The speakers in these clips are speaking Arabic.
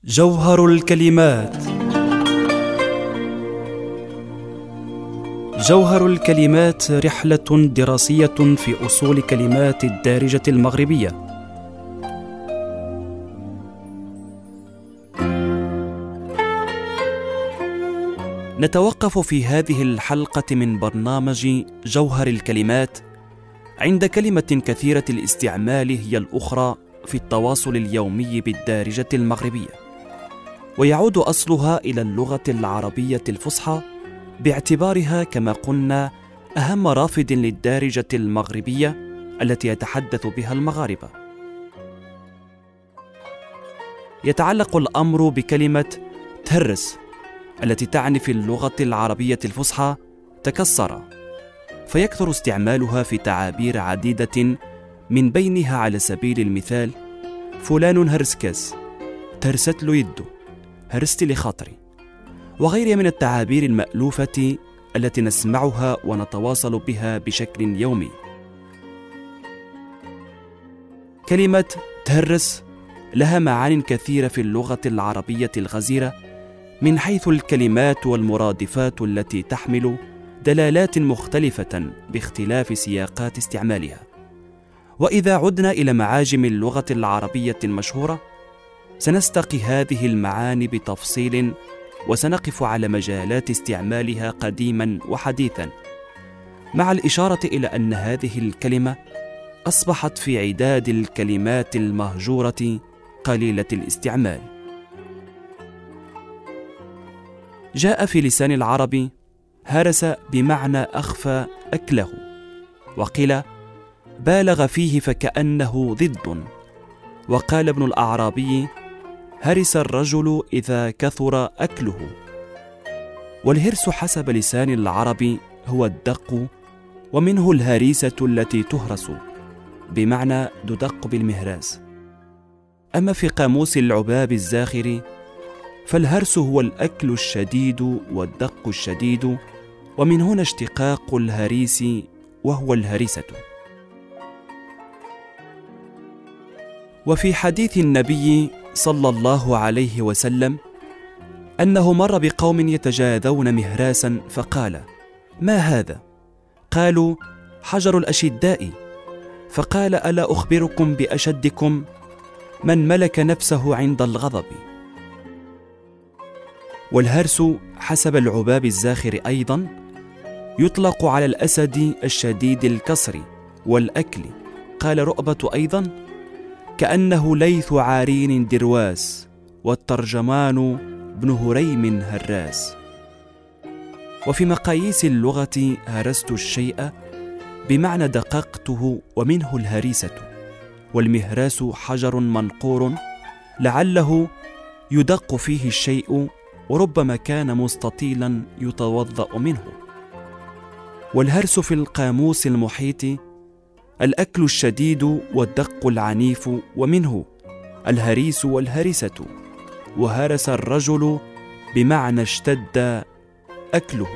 جوهر الكلمات. جوهر الكلمات رحلة دراسية في أصول كلمات الدارجة المغربية. نتوقف في هذه الحلقة من برنامج جوهر الكلمات عند كلمة كثيرة الاستعمال هي الأخرى في التواصل اليومي بالدارجة المغربية، ويعود أصلها إلى اللغة العربية الفصحى باعتبارها كما قلنا أهم رافد للدارجة المغربية التي يتحدث بها المغاربة. يتعلق الأمر بكلمة تهرس التي تعني في اللغة العربية الفصحى تكسر، فيكثر استعمالها في تعابير عديدة، من بينها على سبيل المثال فلان هرسكاس، تهرست له يده، هرست لي خاطري، وغيرها من التعابير المألوفة التي نسمعها ونتواصل بها بشكل يومي. كلمة تهرس لها معان كثيرة في اللغة العربية الغزيرة من حيث الكلمات والمرادفات التي تحمل دلالات مختلفة باختلاف سياقات استعمالها. وإذا عدنا إلى معاجم اللغة العربية المشهورة سنستقي هذه المعاني بتفصيل، وسنقف على مجالات استعمالها قديما وحديثا، مع الإشارة إلى أن هذه الكلمة أصبحت في عداد الكلمات المهجورة قليلة الاستعمال. جاء في لسان العرب هرس بمعنى أخفى أكله، وقيل بالغ فيه فكأنه ضد، وقال ابن الأعرابي هرس الرجل إذا كثر أكله. والهرس حسب لسان العرب هو الدق، ومنه الهريسة التي تهرس بمعنى تدق بالمهراس. أما في قاموس العباب الزاخر فالهرس هو الأكل الشديد والدق الشديد، ومن هنا اشتقاق الهريس وهو الهريسة. وفي حديث النبي صلى الله عليه وسلم أنه مر بقوم يتجاذون مهراسا فقال: ما هذا؟ قالوا: حجر الأشداء. فقال: ألا أخبركم بأشدكم؟ من ملك نفسه عند الغضب. والهرس حسب العباب الزاخر أيضا يطلق على الأسد الشديد الكسر والأكل. قال رؤبة أيضا: كأنه ليث عارين درواس، والترجمان بن هريم هراس. وفي مقاييس اللغة هرست الشيء بمعنى دققته، ومنه الهريسة. والمهراس حجر منقور لعله يدق فيه الشيء، وربما كان مستطيلا يتوضأ منه. والهرس في القاموس المحيط الأكل الشديد والدق العنيف، ومنه الهريس والهرسة. وهرس الرجل بمعنى اشتد أكله.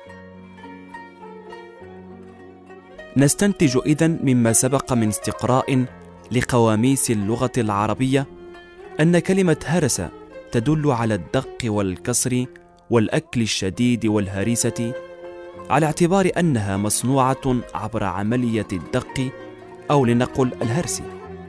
نستنتج إذن مما سبق من استقراء لقواميس اللغة العربية أن كلمة هرس تدل على الدق والكسر والأكل الشديد والهريسة، على اعتبار أنها مصنوعة عبر عملية الدق أو لنقل الهرس.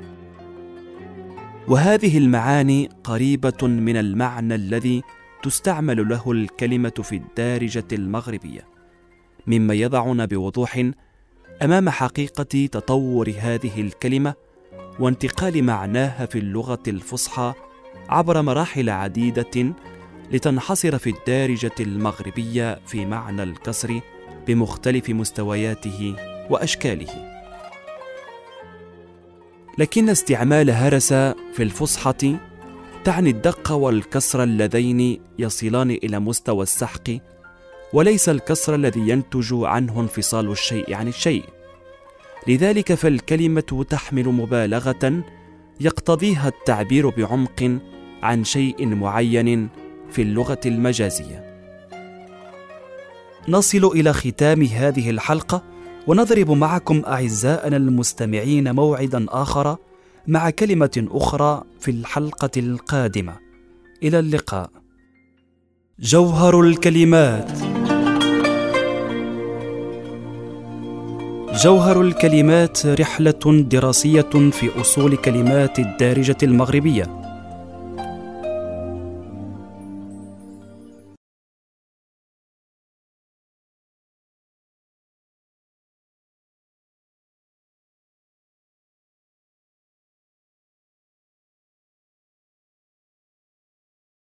وهذه المعاني قريبة من المعنى الذي تستعمل له الكلمة في الدارجة المغربية، مما يضعنا بوضوح أمام حقيقة تطور هذه الكلمة وانتقال معناها في اللغة الفصحى عبر مراحل عديدة لتنحصر في الدارجة المغربية في معنى الكسر بمختلف مستوياته وأشكاله. لكن استعمال هرس في الفصحى تعني الدق والكسر اللذين يصلان إلى مستوى السحق، وليس الكسر الذي ينتج عنه انفصال الشيء عن الشيء. لذلك فالكلمة تحمل مبالغة يقتضيها التعبير بعمق عن شيء معين في اللغة المجازية. نصل إلى ختام هذه الحلقة، ونضرب معكم أعزائنا المستمعين موعدا آخر مع كلمة أخرى في الحلقة القادمة. إلى اللقاء. جوهر الكلمات. جوهر الكلمات رحلة دراسية في أصول كلمات الدارجة المغربية،